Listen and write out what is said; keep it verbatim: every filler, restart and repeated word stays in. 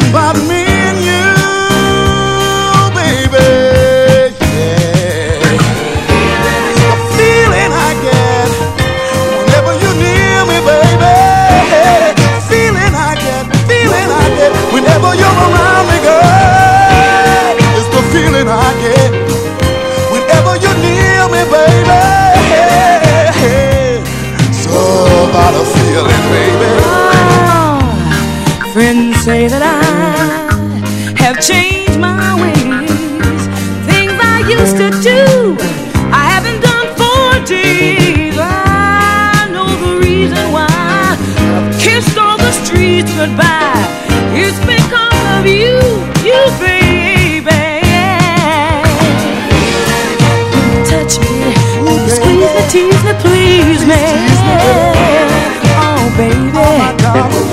about me and you, baby. Yeah. The feeling I get whenever you're near me, baby. Feeling I get, feeling I get whenever you're around me, girl. It's the feeling I get whenever you're near me, baby. So about a feeling, baby. Oh, friends say that I have changed my ways. Things I used to do, I haven't done for days. I know the reason why I've kissed all the streets goodbye. It's because of you, you baby. Touch me, squeeze me, tease me, please me. Oh baby.